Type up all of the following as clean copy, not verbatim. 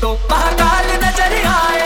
तो महाकाल नजर आए।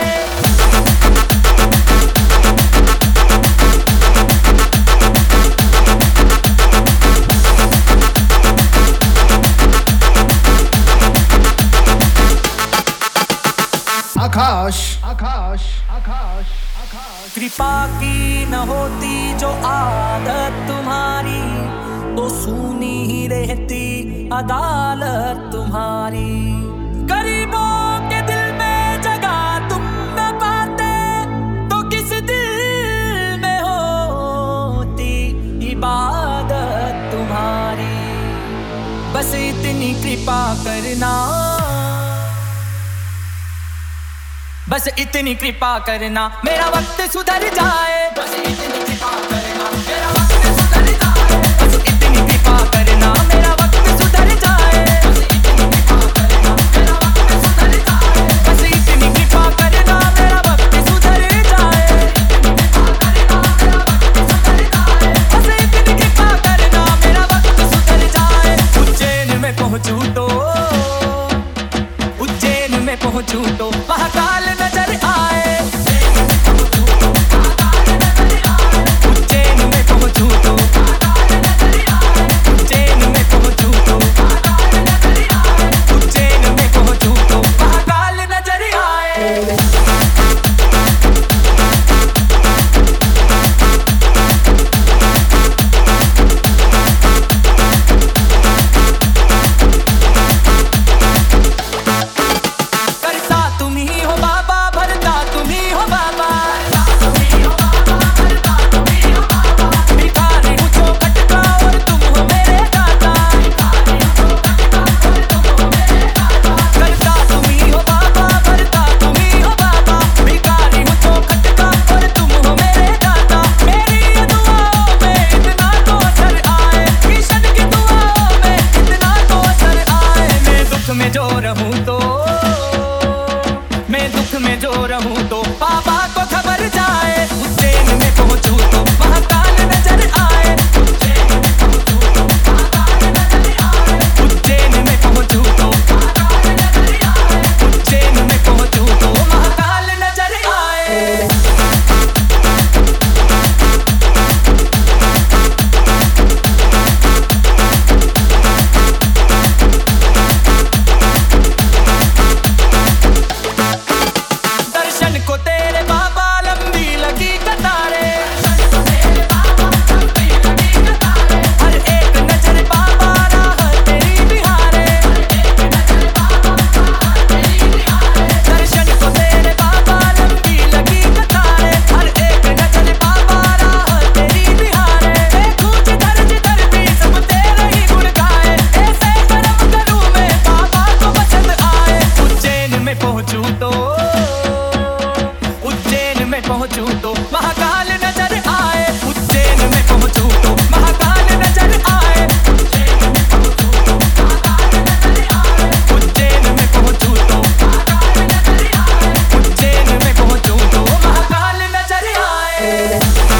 आकाश आकाश आकाश आकाश। कृपा की न होती जो आदत तुम्हारी, तो सूनी ही रहती अदालत तुम्हारी। गरीबों के दिल में जगह तुम न पाते, तो किस दिल में होती इबादत तुम्हारी। बस इतनी कृपा करना, बस इतनी कृपा करना मेरा वक्त सुधर जाए। बस इतनी कृपा करना मेरा वक्त सुधर जाए। बस इतनी कृपा करना मेरा वक्त सुधर जाए। बस इतनी कृपा करना मेरा वक्त सुधर जाए। बस इतनी कृपा करना मेरा वक्त सुधर जाए। बस इतनी कृपा करना मेरा वक्त सुधर जाए। उज्जैन में पहुंचूं तो, उज्जैन में पहुंचूं तो महाकाल नजर आए। उज्जैन में पहुंचूं तो, उज्जैन में पहुंचूं तो, उज्जैन में पहुंचूं तो महाकाल नजर आए। मैं दुख में जो रहूं तो बाबा को खबर जाए। उज्जैन में पहुंचूं तो महाकाल नजर आए। उज्जैन में पहुंचूं तो महाकाल नजर आए। उज्जैन में पहुंचूं तो महाकाल नजर आए। उज्जैन में पहुंचूं तो महाकाल नजर आए। पहुंचूं तो महाकाल नजर आए। उज्जैन में पहुंचूं तो महाकाल नजर आए। उज्जैन में पहुंचूं तो महाकाल नजर आए। उज्जैन में पहुंचूं तो महाकाल नजर आए। उज्जैन में पहुंचूं तो महाकाल नजर आए।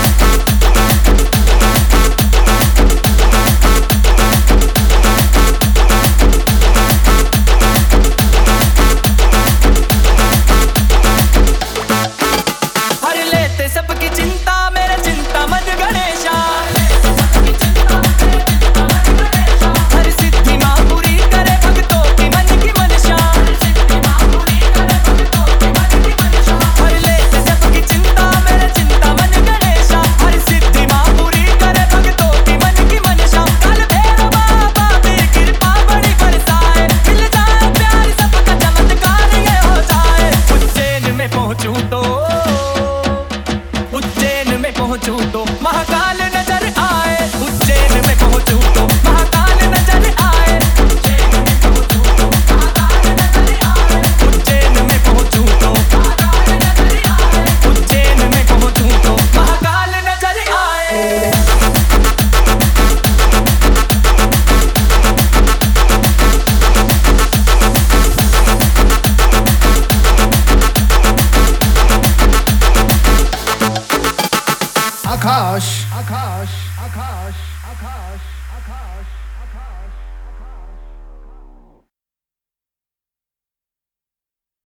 सबकी चिंता मेरे चिंता मन गणेशा। हर सिद्धि मां पूरी करे भक्तों की मन की मनसा। हर लेते सबकी चिंता मेरे चिंता मन गणेशा। हर सिद्धि मां पूरी करे भक्तों की मन की मनसा। काल भैरव बाबा की कृपा बड़ी बरसाए। मिल जाए प्यार सबका चमत्कार ये हो जाए। उज्जैन में पहुंचूं तो, उज्जैन में पहुंचूं तो महाकाल नजर आए। उज्जैन में पहुंचूं तो महाकाल नजर आए। उज्जैन में पहुंचूं तो महाकाल नजर आए। उज्जैन में पहुंचूं तो महाकाल नजर आए। उज्जैन में पहुंचूं तो महाकाल नजर आए। आकाश आकाश आकाश आकाश आकाश।